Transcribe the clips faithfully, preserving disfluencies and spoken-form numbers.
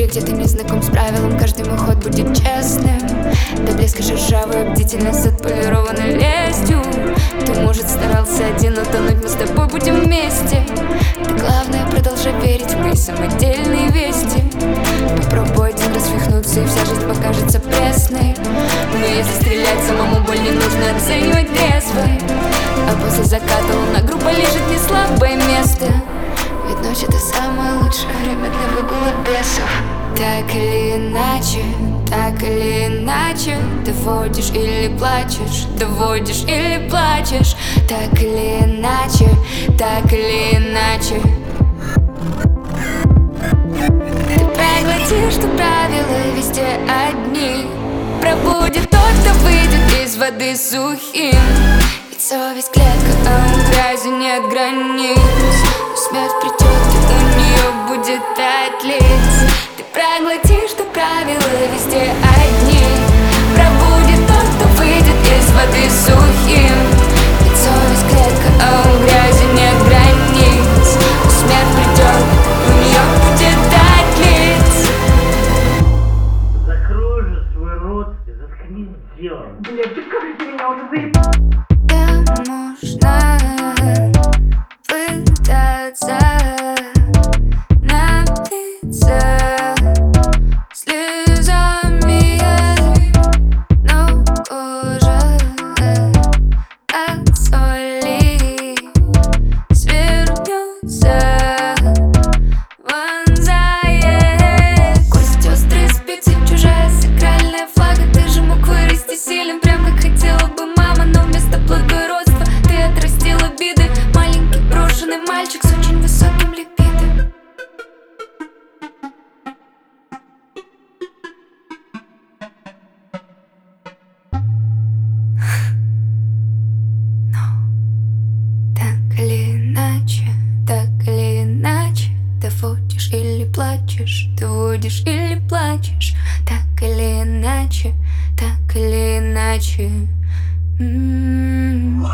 мире, где ты не знаком с правилом, каждый мой ход будет честным. До блеска шершавая бдительность отполированной лестью. Ты, может, старался один, но тонуть мы с тобой будем вместе. Ты, главное, продолжай верить в мои самодельные вести. Попробуй один раз свихнуться, и вся жизнь покажется пресной. Но если стрелять самому, боль не нужно оценивать трезво. А после заката луна грубо лежит не слабое место. Ведь ночь — это самое лучшее время для выгула бесов. Так или иначе, так или иначе, доводишь или плачешь, доводишь или плачешь. Так или иначе, так или иначе. Ты проглотишь, что правила везде одни. Пробудет тот, кто выйдет из воды сухим. Ведь совесть клетка, а у грязи нет границ. Смерть придет, и у нее будет пять лиц. Ты проглотишь, что правила везде одни. Пробудет тот, кто выйдет из воды сухим. Ведь совесть клетка, а у грязи нет границ. Смерть придет, у нее будет пять лиц. Закрой же свой рот и заткнись делом. Блядь, ты как ты меня уже заебал? Да можно пытаться напиться слезами, но уже от соли свернется, вонзает кость острые спицы, чужая сакральная флага. Ты же мог вырасти сильным, прям как хотела бы мама, но вместо благородства ты отрастил обиды. Маленький брошенный мальчик с очень высоким либидо. Так или иначе, так или иначе, доводишь или плачешь, доводишь или плачешь. Так или иначе, так или иначе. М-м-м.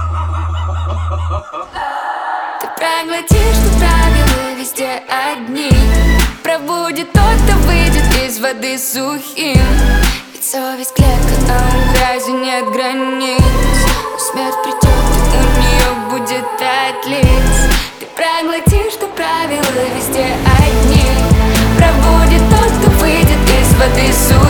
Ты проглотишь, что правила везде одни. Пробудет тот, кто выйдет из воды сухим. Ведь совесть клетка, а у грязи нет границ. Смерть придет, и у нее будет пять лиц. Ты проглотишь, что правила везде одни. Пробудет тот, кто выйдет из воды сухим.